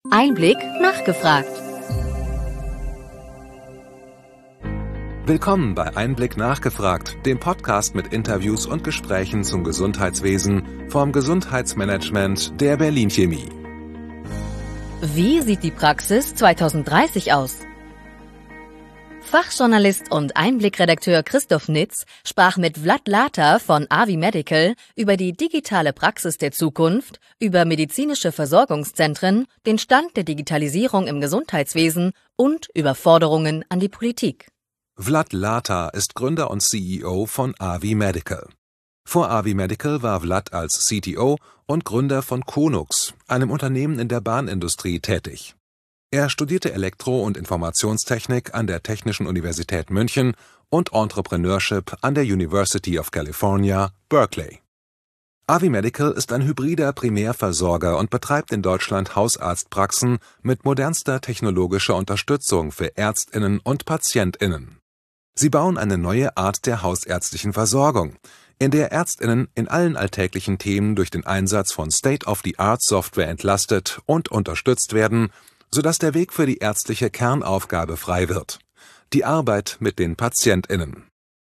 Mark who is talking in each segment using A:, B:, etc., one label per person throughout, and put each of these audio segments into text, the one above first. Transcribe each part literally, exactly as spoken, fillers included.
A: Einblick nachgefragt.
B: Willkommen bei Einblick nachgefragt, dem Podcast mit Interviews und Gesprächen zum Gesundheitswesen vom Gesundheitsmanagement der Berlin Chemie.
A: Wie sieht die Praxis zwanzig dreißig aus? Fachjournalist und Einblick-Redakteur Christoph Nitz sprach mit Vlad Lata von Avi Medical über die digitale Praxis der Zukunft, über medizinische Versorgungszentren, den Stand der Digitalisierung im Gesundheitswesen und über Forderungen an die Politik.
B: Vlad Lata ist Gründer und C E O von Avi Medical. Vor Avi Medical war Vlad als C T O und Gründer von Konux, einem Unternehmen in der Bahnindustrie, tätig. Er studierte Elektro- und Informationstechnik an der Technischen Universität München und Entrepreneurship an der University of California, Berkeley. Avi Medical ist ein hybrider Primärversorger und betreibt in Deutschland Hausarztpraxen mit modernster technologischer Unterstützung für ÄrztInnen und PatientInnen. Sie bauen eine neue Art der hausärztlichen Versorgung, in der ÄrztInnen in allen alltäglichen Themen durch den Einsatz von State-of-the-Art-Software entlastet und unterstützt werden, sodass der Weg für die ärztliche Kernaufgabe frei wird: die Arbeit mit den PatientInnen.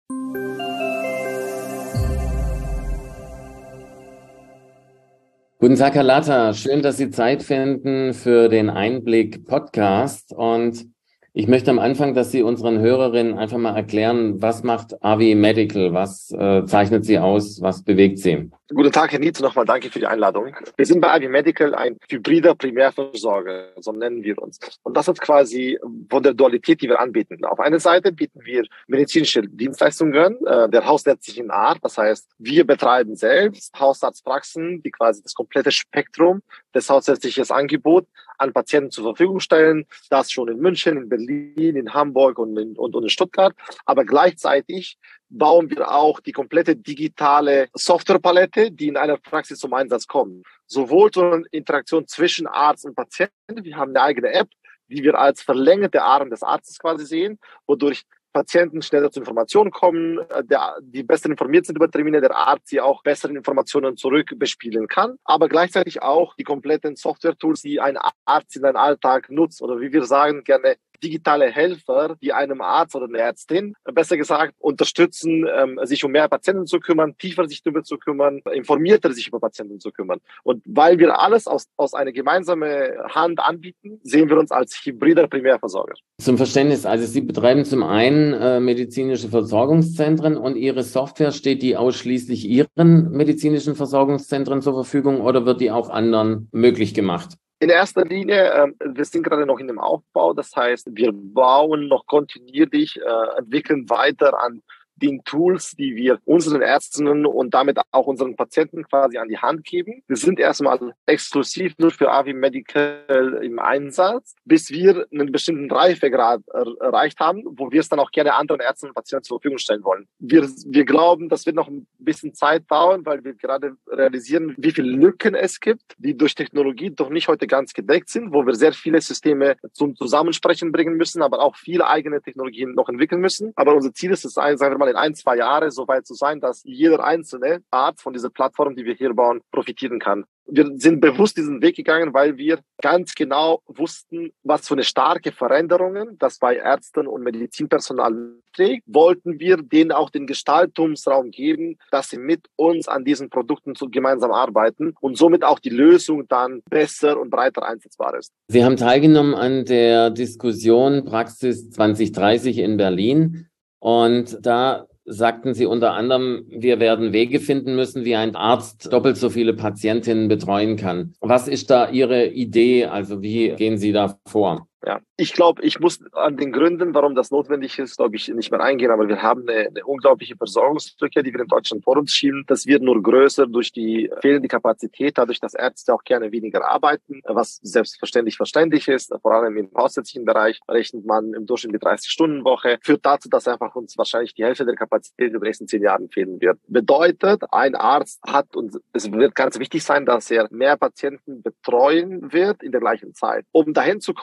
C: Guten Tag, Herr Lata. Schön, dass Sie Zeit finden für den Einblick-Podcast. Und ich möchte am Anfang, dass Sie unseren Hörerinnen einfach mal erklären, was macht Avi Medical? Was äh, zeichnet Sie aus? Was bewegt Sie?
D: Guten Tag, Herr Nietz, nochmal danke für die Einladung. Wir sind bei Avi Medical ein hybrider Primärversorger, so nennen wir uns. Und das ist quasi von der Dualität, die wir anbieten. Auf einer Seite bieten wir medizinische Dienstleistungen äh, der hausärztlichen Art. Das heißt, wir betreiben selbst Hausarztpraxen, die quasi das komplette Spektrum des hausärztlichen Angebots an Patienten zur Verfügung stellen. Das schon in München, in Berlin, in Hamburg und in, und, und in Stuttgart. Aber gleichzeitig bauen wir auch die komplette digitale Softwarepalette, die in einer Praxis zum Einsatz kommt. Sowohl zur Interaktion zwischen Arzt und Patienten. Wir haben eine eigene App, die wir als verlängerte Arm des Arztes quasi sehen, wodurch Patienten schneller zu Informationen kommen, der, die besser informiert sind über Termine, der Arzt sie auch bessere Informationen zurückbespielen kann, aber gleichzeitig auch die kompletten Software-Tools, die ein Arzt in seinem Alltag nutzt, oder wie wir sagen gerne, digitale Helfer, die einem Arzt oder einer Ärztin, besser gesagt, unterstützen, ähm, sich um mehr Patienten zu kümmern, tiefer sich darüber zu kümmern, informierter sich über Patienten zu kümmern. Und weil wir alles aus, aus einer gemeinsamen Hand anbieten, sehen wir uns als hybrider Primärversorger.
C: Zum Verständnis, also Sie betreiben zum einen äh, medizinische Versorgungszentren und Ihre Software, steht die ausschließlich Ihren medizinischen Versorgungszentren zur Verfügung oder wird die auch anderen möglich gemacht?
D: In erster Linie, äh, wir sind gerade noch in dem Aufbau, das heißt, wir bauen noch kontinuierlich, äh, entwickeln weiter an den Tools, die wir unseren Ärztinnen und damit auch unseren Patienten quasi an die Hand geben. Wir sind erstmal exklusiv nur für Avi Medical im Einsatz, bis wir einen bestimmten Reifegrad er- erreicht haben, wo wir es dann auch gerne anderen Ärzten und Patienten zur Verfügung stellen wollen. Wir, wir glauben, das wird noch ein bisschen Zeit dauern, weil wir gerade realisieren, wie viele Lücken es gibt, die durch Technologie doch nicht heute ganz gedeckt sind, wo wir sehr viele Systeme zum Zusammensprechen bringen müssen, aber auch viele eigene Technologien noch entwickeln müssen. Aber unser Ziel ist es, sagen wir mal, in ein, zwei Jahre so weit zu sein, dass jeder einzelne Arzt von dieser Plattform, die wir hier bauen, profitieren kann. Wir sind bewusst diesen Weg gegangen, weil wir ganz genau wussten, was für eine starke Veränderungen das bei Ärzten und Medizinpersonal trägt. Wollten wir denen auch den Gestaltungsraum geben, dass sie mit uns an diesen Produkten zu, gemeinsam arbeiten und somit auch die Lösung dann besser und breiter einsetzbar ist.
C: Sie haben teilgenommen an der Diskussion Praxis zwanzig dreißig in Berlin. Und da sagten Sie unter anderem, wir werden Wege finden müssen, wie ein Arzt doppelt so viele Patientinnen betreuen kann. Was ist da Ihre Idee? Also wie gehen Sie da vor?
D: Ja, ich glaube, ich muss an den Gründen, warum das notwendig ist, glaube ich, nicht mehr eingehen. Aber wir haben eine, eine unglaubliche Versorgungslücke, die wir in Deutschland vor uns schieben. Das wird nur größer durch die fehlende Kapazität, dadurch, dass Ärzte auch gerne weniger arbeiten, was selbstverständlich verständlich ist. Vor allem im hausärztlichen Bereich rechnet man im Durchschnitt die dreißig-Stunden-Woche. Führt dazu, dass einfach uns wahrscheinlich die Hälfte der Kapazität in den nächsten zehn Jahren fehlen wird. Bedeutet, ein Arzt hat, und es wird ganz wichtig sein, dass er mehr Patienten betreuen wird in der gleichen Zeit. Um dahin zu kommen, schauen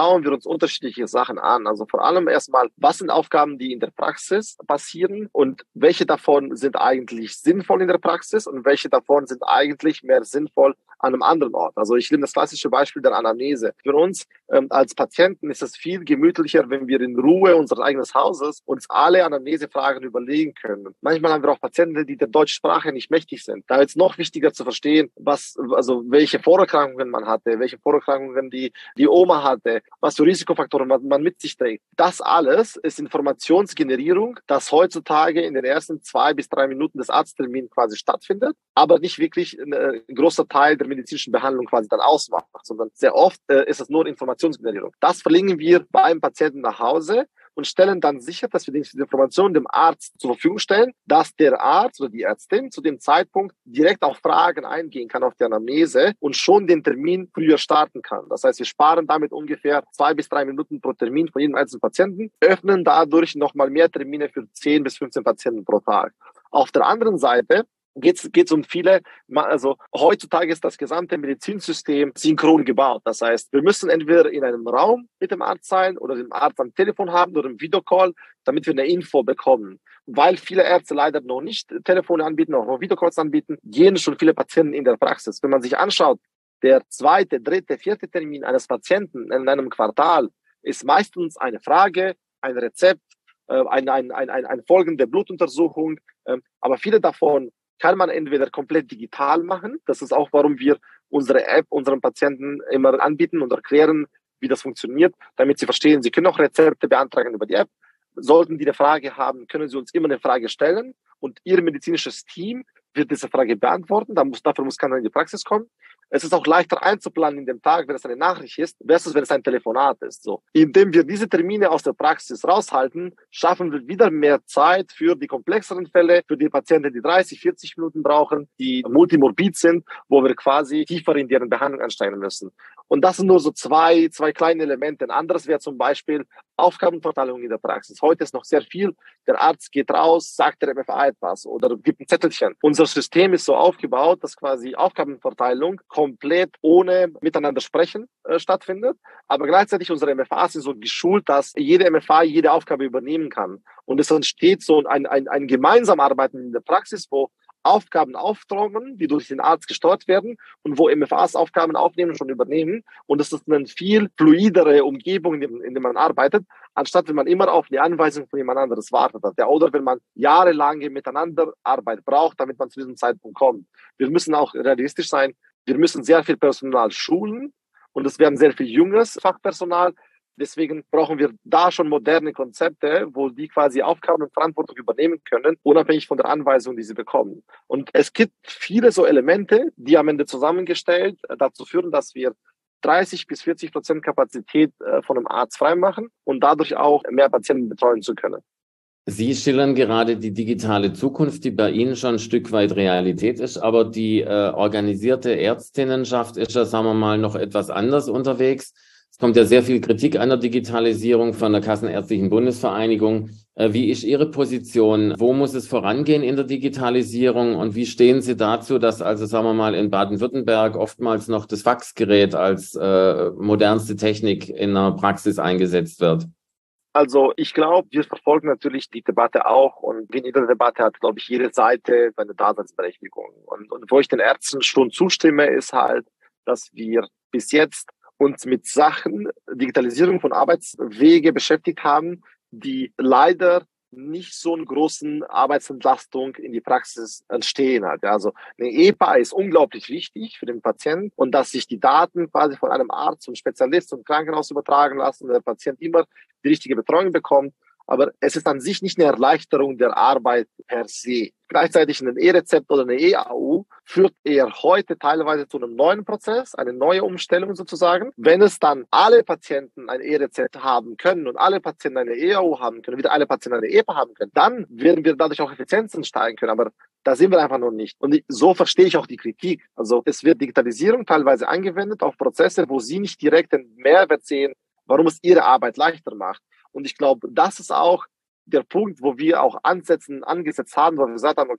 D: schauen wir uns unterschiedliche Sachen an. Also vor allem erstmal, was sind Aufgaben, die in der Praxis passieren und welche davon sind eigentlich sinnvoll in der Praxis und welche davon sind eigentlich mehr sinnvoll an einem anderen Ort. Also ich nehme das klassische Beispiel der Anamnese. Für uns ähm, als Patienten ist es viel gemütlicher, wenn wir in Ruhe unseres eigenen Hauses uns alle Anamnesefragen überlegen können. Manchmal haben wir auch Patienten, die der deutschen Sprache nicht mächtig sind. Da ist es noch wichtiger zu verstehen, was, also welche Vorerkrankungen man hatte, welche Vorerkrankungen die, die Oma hatte, was für Risikofaktoren man, man mit sich trägt. Das alles ist Informationsgenerierung, das heutzutage in den ersten zwei bis drei Minuten des Arzttermins quasi stattfindet, aber nicht wirklich ein, ein großer Teil der medizinischen Behandlung quasi dann ausmacht, sondern sehr oft äh, ist es nur Informationsgenerierung. Das verlegen wir beim Patienten nach Hause und stellen dann sicher, dass wir diese Informationen dem Arzt zur Verfügung stellen, dass der Arzt oder die Ärztin zu dem Zeitpunkt direkt auf Fragen eingehen kann auf die Anamnese und schon den Termin früher starten kann. Das heißt, wir sparen damit ungefähr zwei bis drei Minuten pro Termin von jedem einzelnen Patienten, öffnen dadurch nochmal mehr Termine für zehn bis fünfzehn Patienten pro Tag. Auf der anderen Seite geht es um viele, also heutzutage ist das gesamte Medizinsystem synchron gebaut. Das heißt, wir müssen entweder in einem Raum mit dem Arzt sein oder den Arzt am Telefon haben oder im Videocall, damit wir eine Info bekommen. Weil viele Ärzte leider noch nicht Telefone anbieten, auch noch Videocalls anbieten, gehen schon viele Patienten in der Praxis. Wenn man sich anschaut, der zweite, dritte, vierte Termin eines Patienten in einem Quartal ist meistens eine Frage, ein Rezept, eine, eine, eine, eine, eine folgende Blutuntersuchung, aber viele davon kann man entweder komplett digital machen. Das ist auch, warum wir unsere App unseren Patienten immer anbieten und erklären, wie das funktioniert, damit sie verstehen, sie können auch Rezepte beantragen über die App. Sollten die eine Frage haben, können sie uns immer eine Frage stellen und ihr medizinisches Team wird diese Frage beantworten. Da muss, dafür muss keiner in die Praxis kommen. Es ist auch leichter einzuplanen in dem Tag, wenn es eine Nachricht ist, versus wenn es ein Telefonat ist. So, indem wir diese Termine aus der Praxis raushalten, schaffen wir wieder mehr Zeit für die komplexeren Fälle, für die Patienten, die dreißig, vierzig Minuten brauchen, die multimorbid sind, wo wir quasi tiefer in deren Behandlung einsteigen müssen. Und das sind nur so zwei, zwei kleine Elemente. Ein anderes wäre zum Beispiel Aufgabenverteilung in der Praxis. Heute ist noch sehr viel. Der Arzt geht raus, sagt der M F A etwas oder gibt ein Zettelchen. Unser System ist so aufgebaut, dass quasi Aufgabenverteilung komplett ohne miteinander sprechen äh, stattfindet. Aber gleichzeitig unsere M F As sind so geschult, dass jede M F A jede Aufgabe übernehmen kann. Und es entsteht so ein, ein, ein gemeinsam Arbeiten in der Praxis, wo Aufgaben auftragen, die durch den Arzt gesteuert werden und wo M F As Aufgaben aufnehmen und schon übernehmen. Und es ist eine viel fluidere Umgebung, in der, in der man arbeitet, anstatt wenn man immer auf die Anweisung von jemand anderes wartet. Ja, oder wenn man jahrelange miteinander Arbeit braucht, damit man zu diesem Zeitpunkt kommt. Wir müssen auch realistisch sein. Wir müssen sehr viel Personal schulen und es werden sehr viel junges Fachpersonal. Deswegen brauchen wir da schon moderne Konzepte, wo die quasi Aufgaben und Verantwortung übernehmen können, unabhängig von der Anweisung, die sie bekommen. Und es gibt viele so Elemente, die am Ende zusammengestellt dazu führen, dass wir dreißig bis vierzig Prozent Kapazität von einem Arzt freimachen und dadurch auch mehr Patienten betreuen zu können.
C: Sie schildern gerade die digitale Zukunft, die bei Ihnen schon ein Stück weit Realität ist, aber die äh, organisierte Ärztinnenschaft ist ja, sagen wir mal, noch etwas anders unterwegs. Es kommt ja sehr viel Kritik an der Digitalisierung von der Kassenärztlichen Bundesvereinigung. Äh, wie ist Ihre Position? Wo muss es vorangehen in der Digitalisierung und wie stehen Sie dazu, dass also, sagen wir mal, in Baden-Württemberg oftmals noch das Faxgerät als äh, modernste Technik in der Praxis eingesetzt wird?
D: Also ich glaube, wir verfolgen natürlich die Debatte auch und in jeder Debatte hat, glaube ich, jede Seite eine Daseinsberechtigung. Und, und wo ich den Ärzten schon zustimme, ist halt, dass wir bis jetzt uns mit Sachen, Digitalisierung von Arbeitswege beschäftigt haben, die leider nicht so eine großen Arbeitsentlastung in die Praxis entstehen hat. Also eine E P A ist unglaublich wichtig für den Patienten und dass sich die Daten quasi von einem Arzt zum Spezialist zum Krankenhaus übertragen lassen und der Patient immer die richtige Betreuung bekommt. Aber es ist an sich nicht eine Erleichterung der Arbeit per se. Gleichzeitig ein E-Rezept oder eine E-A U führt eher heute teilweise zu einem neuen Prozess, eine neue Umstellung sozusagen. Wenn es dann alle Patienten ein E-Rezept haben können und alle Patienten eine E-A U haben können, wieder alle Patienten eine E P A haben können, dann werden wir dadurch auch Effizienzen steigen können. Aber da sind wir einfach noch nicht. Und so verstehe ich auch die Kritik. Also es wird Digitalisierung teilweise angewendet auf Prozesse, wo Sie nicht direkt den Mehrwert sehen, warum es Ihre Arbeit leichter macht. Und ich glaube, das ist auch der Punkt, wo wir auch ansetzen, angesetzt haben, wo wir gesagt haben, okay,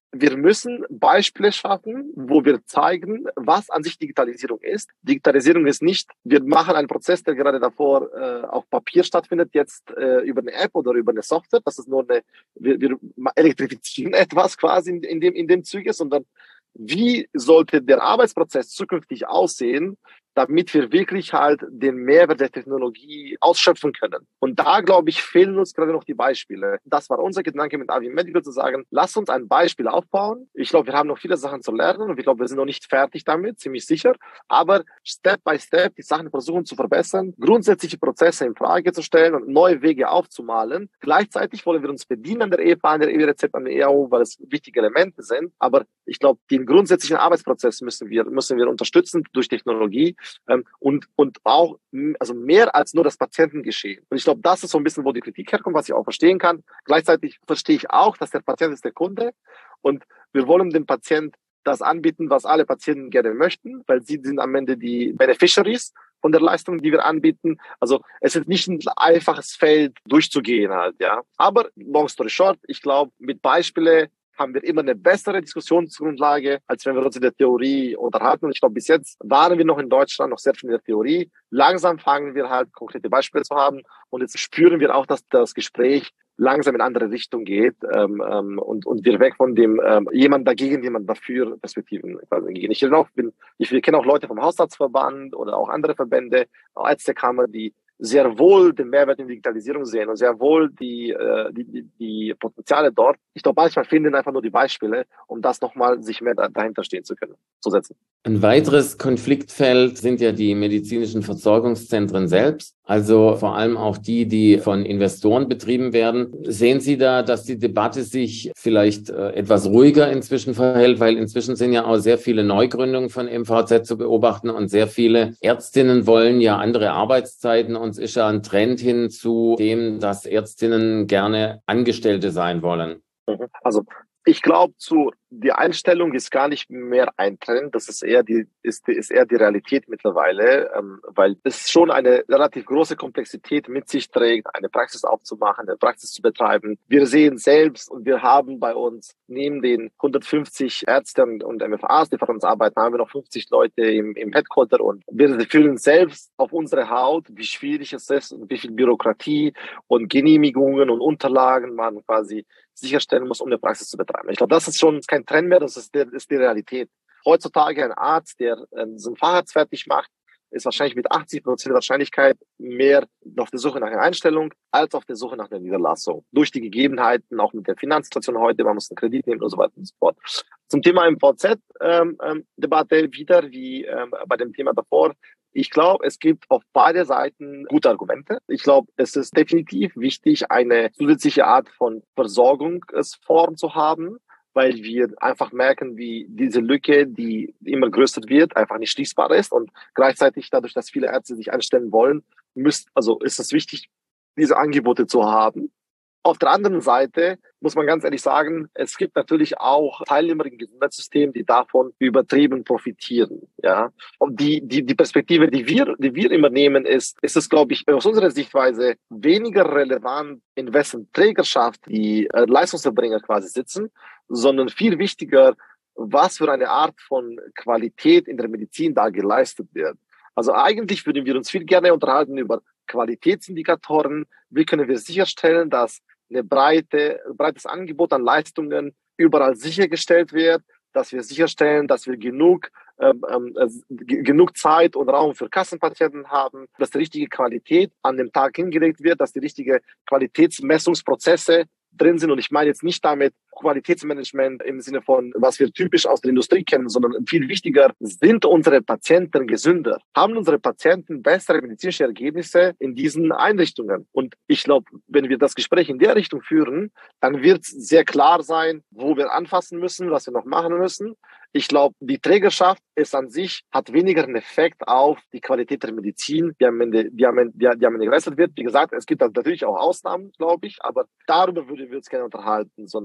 D: wir müssen Beispiele schaffen, wo wir zeigen, was an sich Digitalisierung ist. Digitalisierung ist nicht, wir machen einen Prozess, der gerade davor äh, auf Papier stattfindet, jetzt äh, über eine App oder über eine Software. Das ist nur eine, wir, wir elektrifizieren etwas quasi in, in dem in dem Zuge, sondern wie sollte der Arbeitsprozess zukünftig aussehen, damit wir wirklich halt den Mehrwert der Technologie ausschöpfen können. Und da, glaube ich, fehlen uns gerade noch die Beispiele. Das war unser Gedanke mit Avi Medical, zu sagen, lass uns ein Beispiel aufbauen. Ich glaube, wir haben noch viele Sachen zu lernen und ich glaube, wir sind noch nicht fertig damit, ziemlich sicher. Aber Step by Step die Sachen versuchen zu verbessern, grundsätzliche Prozesse in Frage zu stellen und neue Wege aufzumalen. Gleichzeitig wollen wir uns bedienen an der E P A, an der E-Rezept, an der E A U, weil es wichtige Elemente sind. Aber ich glaube, den grundsätzlichen Arbeitsprozess müssen wir, müssen wir unterstützen durch Technologie. Ähm, und, und auch, also mehr als nur das Patientengeschehen. Und ich glaube, das ist so ein bisschen, wo die Kritik herkommt, was ich auch verstehen kann. Gleichzeitig verstehe ich auch, dass der Patient ist der Kunde und wir wollen dem Patient das anbieten, was alle Patienten gerne möchten, weil sie sind am Ende die Beneficiaries von der Leistung, die wir anbieten. Also es ist nicht ein einfaches Feld durchzugehen halt, ja. Aber long story short, ich glaube, mit Beispielen haben wir immer eine bessere Diskussionsgrundlage, als wenn wir uns in der Theorie unterhalten. Und ich glaube, bis jetzt waren wir noch in Deutschland noch sehr viel in der Theorie. Langsam fangen wir halt konkrete Beispiele zu haben. Und jetzt spüren wir auch, dass das Gespräch langsam in andere Richtung geht ähm, ähm, und, und wir weg von dem ähm, jemand dagegen, jemand dafür Perspektiven gehen. Ich, auch, bin, ich, ich kenne auch Leute vom Hausarztverband oder auch andere Verbände, auch Ärztekammer, die sehr wohl den Mehrwert in Digitalisierung sehen und sehr wohl die, äh, die, die, die Potenziale dort. Ich glaube, manchmal fehlen einfach nur die Beispiele, um das nochmal sich mehr da, dahinter stehen zu können, zu setzen.
C: Ein weiteres Konfliktfeld sind ja die medizinischen Versorgungszentren selbst, also vor allem auch die, die von Investoren betrieben werden. Sehen Sie da, dass die Debatte sich vielleicht äh, etwas ruhiger inzwischen verhält, weil inzwischen sind ja auch sehr viele Neugründungen von M V Z zu beobachten und sehr viele Ärztinnen wollen ja andere Arbeitszeiten und es ist ja ein Trend hin zu dem, dass Ärztinnen gerne Angestellte sein wollen.
D: Also ich glaube, zu die Einstellung ist gar nicht mehr ein Trend, das ist eher die ist, ist eher die Realität mittlerweile, ähm, weil es schon eine relativ große Komplexität mit sich trägt, eine Praxis aufzumachen, eine Praxis zu betreiben. Wir sehen selbst und wir haben bei uns neben den hundertfünfzig Ärzten und M F As, die für uns arbeiten, haben wir noch fünfzig Leute im, im Headquarter und wir fühlen selbst auf unsere Haut, wie schwierig es ist und wie viel Bürokratie und Genehmigungen und Unterlagen man quasi sicherstellen muss, um eine Praxis zu betreiben. Ich glaube, das ist schon kein Trend mehr, das ist, der, ist die Realität. Heutzutage ein Arzt, der äh, so einen Facharzt fertig macht, ist wahrscheinlich mit achtzig Prozent Wahrscheinlichkeit mehr auf der Suche nach einer Einstellung als auf der Suche nach einer Niederlassung. Durch die Gegebenheiten, auch mit der Finanzsituation heute, man muss einen Kredit nehmen und so weiter und so fort. Zum Thema M V Z-Debatte ähm, ähm, wieder, wie ähm, bei dem Thema davor. Ich glaube, es gibt auf beide Seiten gute Argumente. Ich glaube, es ist definitiv wichtig, eine zusätzliche Art von Versorgungsform zu haben, weil wir einfach merken, wie diese Lücke, die immer größer wird, einfach nicht schließbar ist und gleichzeitig dadurch, dass viele Ärzte sich einstellen wollen, müsst, also ist es wichtig, diese Angebote zu haben. Auf der anderen Seite muss man ganz ehrlich sagen, es gibt natürlich auch Teilnehmer im Gesundheitssystem, die davon übertrieben profitieren, ja. Und die, die, die Perspektive, die wir, die wir immer nehmen, ist, ist es, glaube ich, aus unserer Sichtweise weniger relevant, in wessen Trägerschaft die äh, Leistungserbringer quasi sitzen, sondern viel wichtiger, was für eine Art von Qualität in der Medizin da geleistet wird. Also eigentlich würden wir uns viel gerne unterhalten über Qualitätsindikatoren. Wie können wir sicherstellen, dass eine breite, breites Angebot an Leistungen überall sichergestellt wird, dass wir sicherstellen, dass wir genug, ähm, äh, g- genug Zeit und Raum für Kassenpatienten haben, dass die richtige Qualität an dem Tag hingelegt wird, dass die richtige Qualitätsmessungsprozesse drin sind. Und ich meine jetzt nicht damit Qualitätsmanagement im Sinne von, was wir typisch aus der Industrie kennen, sondern viel wichtiger, sind unsere Patienten gesünder? Haben unsere Patienten bessere medizinische Ergebnisse in diesen Einrichtungen? Und ich glaube, wenn wir das Gespräch in der Richtung führen, dann wird es sehr klar sein, wo wir anfassen müssen, was wir noch machen müssen. Ich glaube, die Trägerschaft ist an sich, hat weniger einen Effekt auf die Qualität der Medizin, die am Ende, die am Ende, die, die am Ende geleistet wird. Wie gesagt, es gibt natürlich auch Ausnahmen, glaube ich, aber darüber würden wir uns gerne unterhalten, sondern welche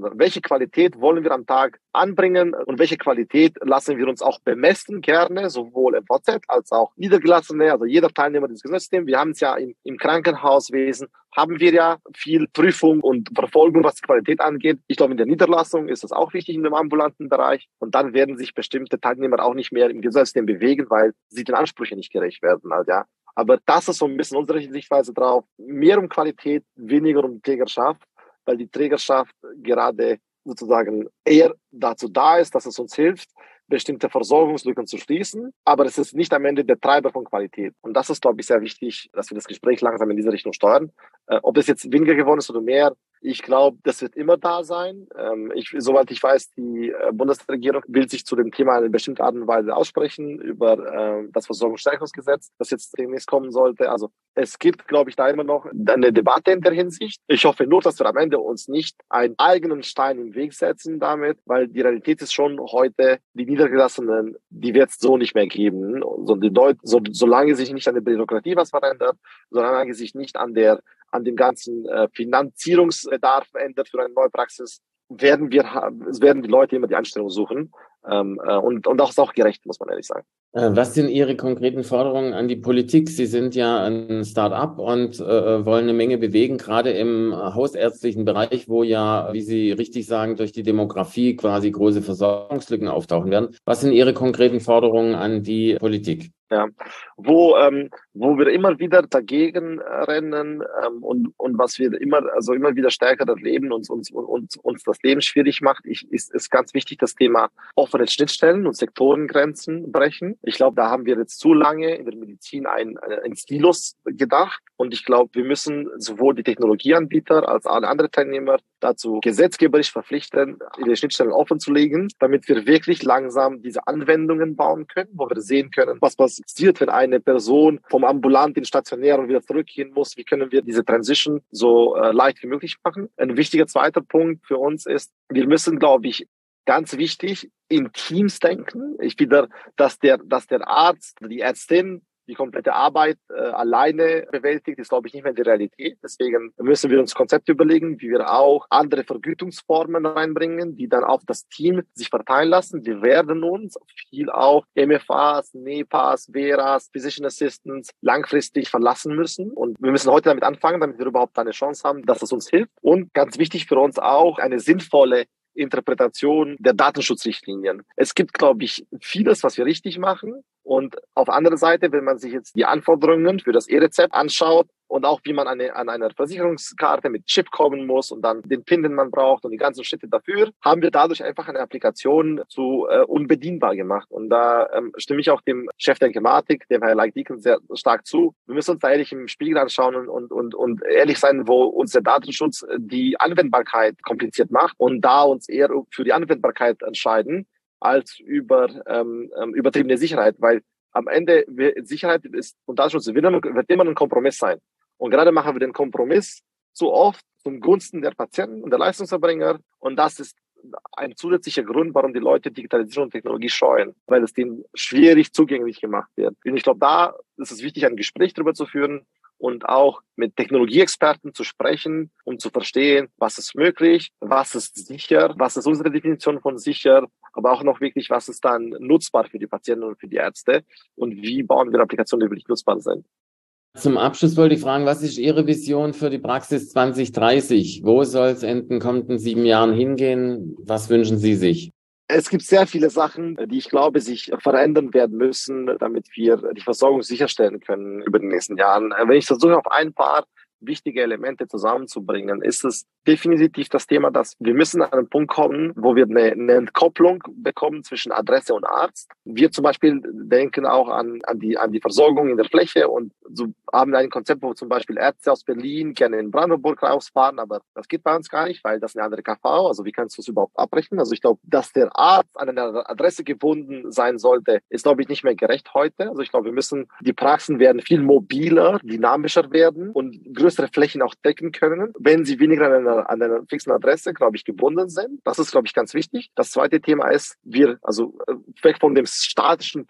D: Qualität wollen wir am Tag anbringen und welche Qualität lassen wir uns auch bemessen, gerne, sowohl M V Z als auch Niedergelassene, also jeder Teilnehmer des Gesundheitssystems. Wir haben es ja im, im Krankenhauswesen, haben wir ja viel Prüfung und Verfolgung, was die Qualität angeht. Ich glaube, in der Niederlassung ist das auch wichtig in dem ambulanten Bereich. Und dann werden sich bestimmte Teilnehmer auch nicht mehr im Gesundheitssystem bewegen, weil sie den Ansprüchen nicht gerecht werden. Also, ja. Aber das ist so ein bisschen unsere Sichtweise drauf. Mehr um Qualität, weniger um Trägerschaft, weil die Trägerschaft gerade sozusagen eher dazu da ist, dass es uns hilft, bestimmte Versorgungslücken zu schließen, aber es ist nicht am Ende der Treiber von Qualität. Und das ist, glaube ich, sehr wichtig, dass wir das Gespräch langsam in diese Richtung steuern. Äh, ob es jetzt weniger geworden ist oder mehr, ich glaube, das wird immer da sein. Ähm, ich, soweit ich weiß, die äh, Bundesregierung will sich zu dem Thema in einer bestimmten Art und Weise aussprechen über äh, das Versorgungsstärkungsgesetz, das jetzt demnächst kommen sollte. Also es gibt, glaube ich, da immer noch eine Debatte in der Hinsicht. Ich hoffe nur, dass wir am Ende uns nicht einen eigenen Stein im Weg setzen damit, weil die Realität ist schon heute, die Niedergelassenen, die wird es so nicht mehr geben. So, die Leute, so, solange sich nicht an der Bürokratie was verändert, solange sich nicht an der an dem ganzen äh, Finanzierungsbedarf ändert für eine neue Praxis, werden wir werden die Leute immer die Anstellung suchen. Ähm, äh, und, und das ist auch gerecht, muss man ehrlich sagen.
C: Was sind Ihre konkreten Forderungen an die Politik? Sie sind ja ein Start-up und äh, wollen eine Menge bewegen, gerade im hausärztlichen Bereich, wo ja, wie Sie richtig sagen, durch die Demografie quasi große Versorgungslücken auftauchen werden. Was sind Ihre konkreten Forderungen an die Politik?
D: Ja, wo ähm, wo wir immer wieder dagegen rennen ähm, und und was wir immer also immer wieder stärker erleben und uns uns uns das Leben schwierig macht, ich, ist ist ganz wichtig das Thema offene Schnittstellen und Sektorengrenzen brechen. Ich glaube, da haben wir jetzt zu lange in der Medizin ein ein Silos gedacht und ich glaube, wir müssen sowohl die Technologieanbieter als alle anderen Teilnehmer dazu gesetzgeberisch verpflichten, ihre Schnittstellen offen zu legen, damit wir wirklich langsam diese Anwendungen bauen können, wo wir sehen können, was passiert, wenn eine Person vom ambulant in stationär und wieder zurückgehen muss. Wie können wir diese Transition so äh, leicht wie möglich machen? Ein wichtiger zweiter Punkt für uns ist, wir müssen, glaube ich, ganz wichtig, in Teams denken. Ich finde, dass der, dass der Arzt, die Ärztin die komplette Arbeit äh, alleine bewältigt, ist, glaube ich, nicht mehr die Realität. Deswegen müssen wir uns Konzepte überlegen, wie wir auch andere Vergütungsformen reinbringen, die dann auf das Team sich verteilen lassen. Wir werden uns viel auch M F As, N E P As, V E R As, Physician Assistants langfristig verlassen müssen. Und wir müssen heute damit anfangen, damit wir überhaupt eine Chance haben, dass es uns hilft. Und ganz wichtig für uns auch, eine sinnvolle Interpretation der Datenschutzrichtlinien. Es gibt, glaube ich, vieles, was wir richtig machen. Und auf der anderen Seite, wenn man sich jetzt die Anforderungen für das E-Rezept anschaut und auch wie man eine, an einer Versicherungskarte mit Chip kommen muss und dann den PIN, den man braucht und die ganzen Schritte dafür, haben wir dadurch einfach eine Applikation zu äh, unbedienbar gemacht. Und da ähm, stimme ich auch dem Chef der Gematik, dem Herrn Like-Deacon, sehr stark zu. Wir müssen uns da ehrlich im Spiegel anschauen und, und, und ehrlich sein, wo uns der Datenschutz die Anwendbarkeit kompliziert macht und da uns eher für die Anwendbarkeit entscheiden, als über ähm, übertriebene Sicherheit, weil am Ende Sicherheit ist und Datenschutz wird immer, wird immer ein Kompromiss sein. Und gerade machen wir den Kompromiss zu oft zum Gunsten der Patienten und der Leistungserbringer und das ist ein zusätzlicher Grund, warum die Leute Digitalisierung und Technologie scheuen, weil es denen schwierig zugänglich gemacht wird. Und ich glaube, da ist es wichtig, ein Gespräch darüber zu führen und auch mit Technologieexperten zu sprechen, um zu verstehen, was ist möglich, was ist sicher, was ist unsere Definition von sicher, aber auch noch wirklich, was ist dann nutzbar für die Patienten und für die Ärzte und wie bauen wir Applikationen, die wirklich nutzbar sind.
C: Zum Abschluss wollte ich fragen, was ist Ihre Vision für die Praxis zwanzig dreißig? Wo soll es in den kommenden sieben Jahren hingehen? Was wünschen Sie sich?
D: Es gibt sehr viele Sachen, die ich glaube, sich verändern werden müssen, damit wir die Versorgung sicherstellen können über die nächsten Jahren. Wenn ich versuche, auf ein paar wichtige Elemente zusammenzubringen, ist es definitiv das Thema, dass wir müssen an einen Punkt kommen, wo wir eine, eine Entkopplung bekommen zwischen Adresse und Arzt. Wir zum Beispiel denken auch an, an, die, an die Versorgung in der Fläche und so haben ein Konzept, wo zum Beispiel Ärzte aus Berlin gerne in Brandenburg rausfahren, aber das geht bei uns gar nicht, weil das ist eine andere K V, also wie kannst du es überhaupt abrechnen? Also ich glaube, dass der Arzt an eine Adresse gebunden sein sollte, ist, glaube ich, nicht mehr gerecht heute. Also ich glaube, wir müssen, die Praxen werden viel mobiler, dynamischer werden und größere Flächen auch decken können, wenn sie weniger an einer, an einer fixen Adresse, glaube ich, gebunden sind. Das ist, glaube ich, ganz wichtig. Das zweite Thema ist, wir, also weg von dem statischen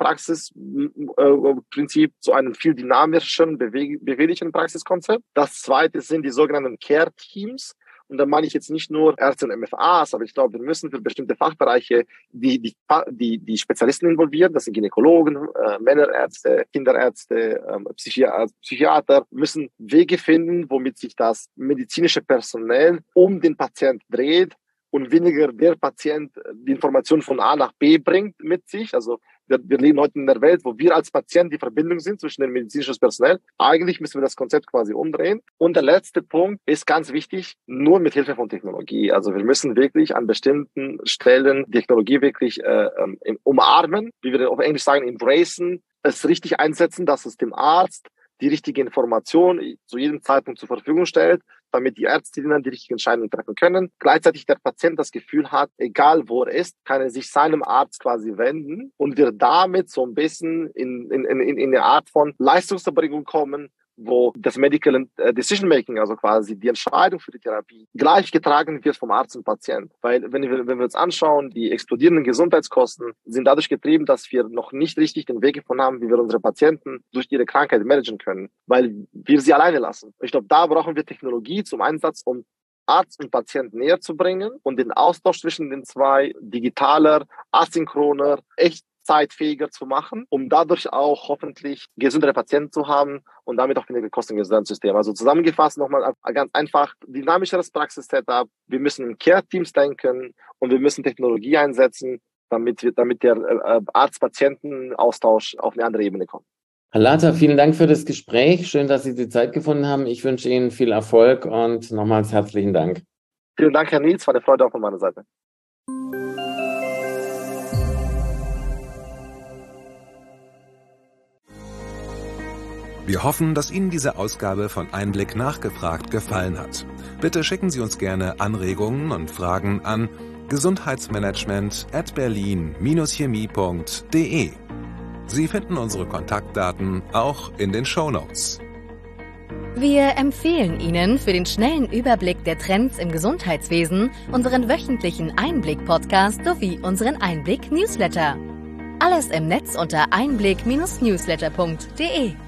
D: Praxisprinzip zu einem viel dynamischeren, beweglichen Praxiskonzept. Das zweite sind die sogenannten Care-Teams, Und da meine ich jetzt nicht nur Ärzte und M F As, aber ich glaube, wir müssen für bestimmte Fachbereiche die, die, die, die Spezialisten involvieren. Das sind Gynäkologen, äh, Männerärzte, Kinderärzte, äh, Psychiater, Psychiater, müssen Wege finden, womit sich das medizinische Personal um den Patient dreht und weniger der Patient die Information von A nach B bringt mit sich. Also wir, wir leben heute in einer Welt, wo wir als Patient die Verbindung sind zwischen dem medizinischen Personal. Eigentlich müssen wir das Konzept quasi umdrehen. Und der letzte Punkt ist ganz wichtig, nur mit Hilfe von Technologie. Also wir müssen wirklich an bestimmten Stellen Technologie wirklich äh, umarmen, wie wir auf Englisch sagen, embracen, es richtig einsetzen, dass es dem Arzt die richtige Information zu jedem Zeitpunkt zur Verfügung stellt, damit die Ärztinnen die richtigen Entscheidungen treffen können. Gleichzeitig der Patient das Gefühl hat, egal wo er ist, kann er sich seinem Arzt quasi wenden und wir damit so ein bisschen in, in, in, in eine Art von Leistungserbringung kommen, wo das Medical Decision Making, also quasi die Entscheidung für die Therapie, gleich getragen wird vom Arzt und Patient. Weil wenn wir, wenn wir uns anschauen, die explodierenden Gesundheitskosten sind dadurch getrieben, dass wir noch nicht richtig den Weg gefunden haben, wie wir unsere Patienten durch ihre Krankheit managen können, weil wir sie alleine lassen. Ich glaube, da brauchen wir Technologie zum Einsatz, um Arzt und Patient näher zu bringen und den Austausch zwischen den zwei digitaler, asynchroner, echt zeitfähiger zu machen, um dadurch auch hoffentlich gesündere Patienten zu haben und damit auch weniger Kosten im Gesundheitssystem. Also zusammengefasst nochmal ganz einfach dynamischeres Praxis-Setup. Wir müssen in Care-Teams denken und wir müssen Technologie einsetzen, damit wir, damit der äh, Arzt-Patienten-Austausch auf eine andere Ebene kommt.
C: Herr Latha, vielen Dank für das Gespräch. Schön, dass Sie die Zeit gefunden haben. Ich wünsche Ihnen viel Erfolg und nochmals herzlichen Dank.
D: Vielen Dank, Herr Nietz. War eine Freude auch von meiner Seite.
B: Wir hoffen, dass Ihnen diese Ausgabe von Einblick nachgefragt gefallen hat. Bitte schicken Sie uns gerne Anregungen und Fragen an gesundheitsmanagement at berlin chemie punkt de. Sie finden unsere Kontaktdaten auch in den Shownotes.
A: Wir empfehlen Ihnen für den schnellen Überblick der Trends im Gesundheitswesen unseren wöchentlichen Einblick-Podcast sowie unseren Einblick-Newsletter. Alles im Netz unter einblick Bindestrich newsletter punkt de.